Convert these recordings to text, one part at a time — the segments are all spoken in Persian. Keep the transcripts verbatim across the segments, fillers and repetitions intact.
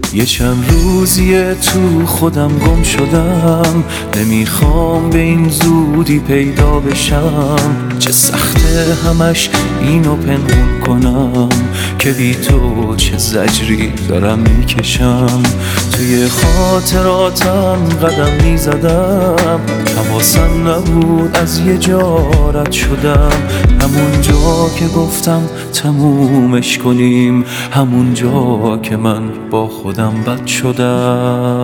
یه چند روزیه تو خودم گم شدم، نمیخوام به این زودی پیدا بشم. چه سخته همش اینو پنهون کنم که بی تو چه زجری دارم میکشم. توی خاطراتم قدم میزدم، حواسم نبود از یه جا رد شدم. همون جا که گفتم تمومش کنیم، همون جا که من با خودم بد شدم.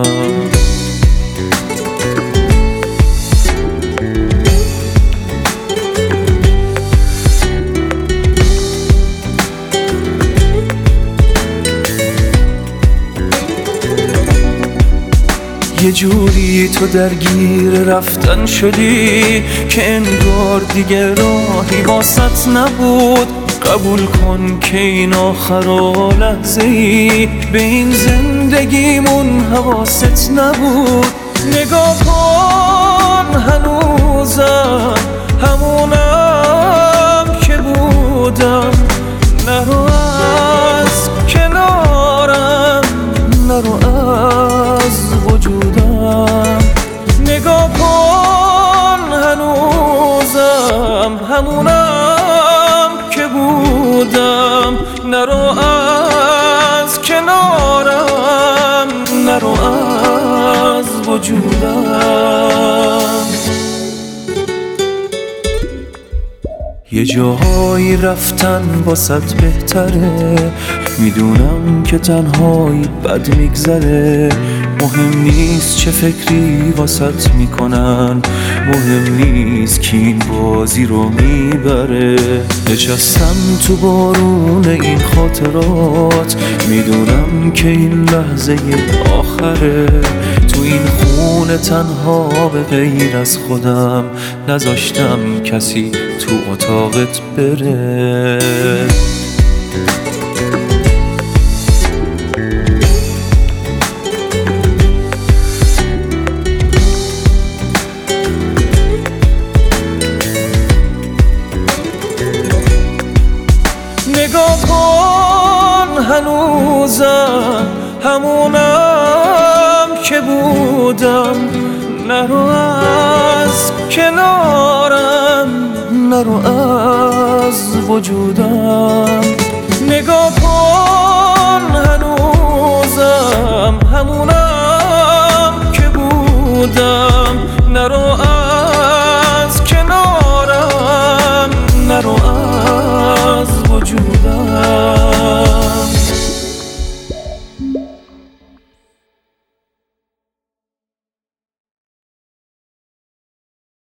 یه جوری تو درگیر رفتن شدی که انگار دیگه راهی واسط نبود. قبول کن که این آخر لحظه ای به این زندگیمون حواست نبود. نگاه کن هنوزم همونم که بودم، نرو از کنارم، نرو از وجودم. نگاه کن هنوزم همونم که بودم، نرو از کنارم، نرو از وجودم. یه جاهایی رفتن واسط بهتره، میدونم که تنهایی بد میگذره. مهم نیست چه فکری واسط میکنن، مهم نیست که این بازی رو میبره. نشستم تو بارون این خاطرات، میدونم که این لحظه آخره. تو این خونه تنها به غیر از خودم، نذاشتم کسی تو اتاقت بره. نگاه کن هنوزم همونم که بودم، نرو از کنارم، نرو از وجودم.